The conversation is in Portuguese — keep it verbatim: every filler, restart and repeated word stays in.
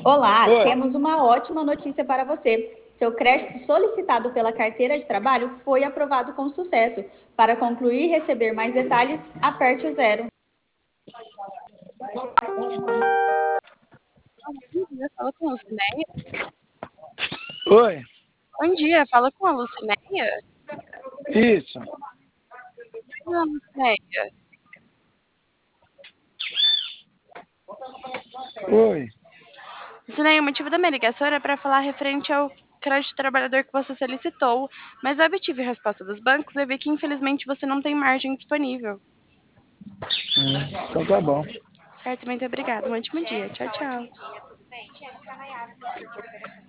Olá, Oi. temos uma ótima notícia para você. Seu crédito solicitado pela carteira de trabalho foi aprovado com sucesso. Para concluir e receber mais detalhes, aperte o zero. Bom dia, fala com a Lucinéia. Oi. Bom dia, fala com a Lucinéia. Isso. Oi, Lucinéia. Oi. Lucinéia, o motivo da minha ligação era para falar referente ao crédito trabalhador que você solicitou, mas eu obtive a resposta dos bancos e vi que infelizmente você não tem margem disponível. Hum, então tá bom. Certo, muito obrigada. Um ótimo dia. Tchau, tchau.